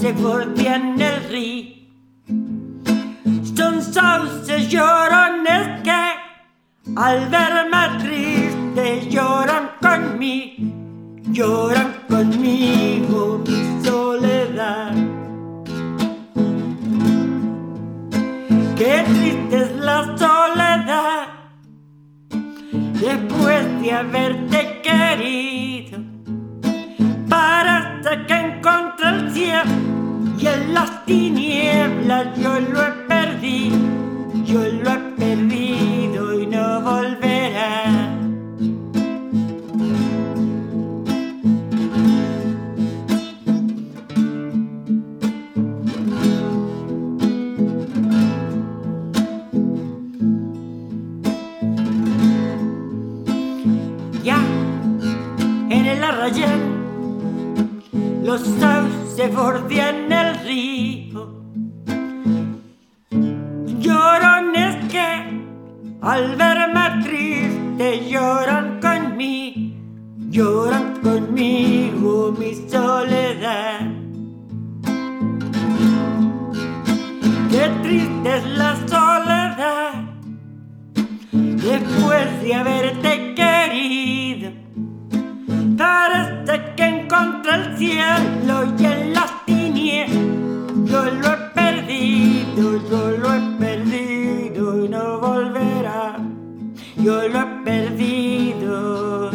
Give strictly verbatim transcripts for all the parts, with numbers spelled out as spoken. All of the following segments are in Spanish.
sauces bordean el río. Son sauces llorones que al verme triste lloran conmigo, lloran conmigo mi soledad. Qué triste es la soledad después de haberte querido. Parece que encontré el cielo y en las tinieblas yo lo he perdido, yo lo he perdido y no volverá. Ya en el arrayán los sauces bordean el río. Llorones que al verme triste lloran conmigo, lloran conmigo mi soledad. Qué triste es la soledad después de haberte querido. Parece que encontré el cielo y en las tinieblas yo lo he perdido, yo lo he perdido y no volverá. Yo lo he perdido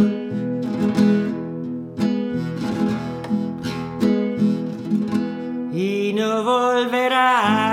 y no volverá.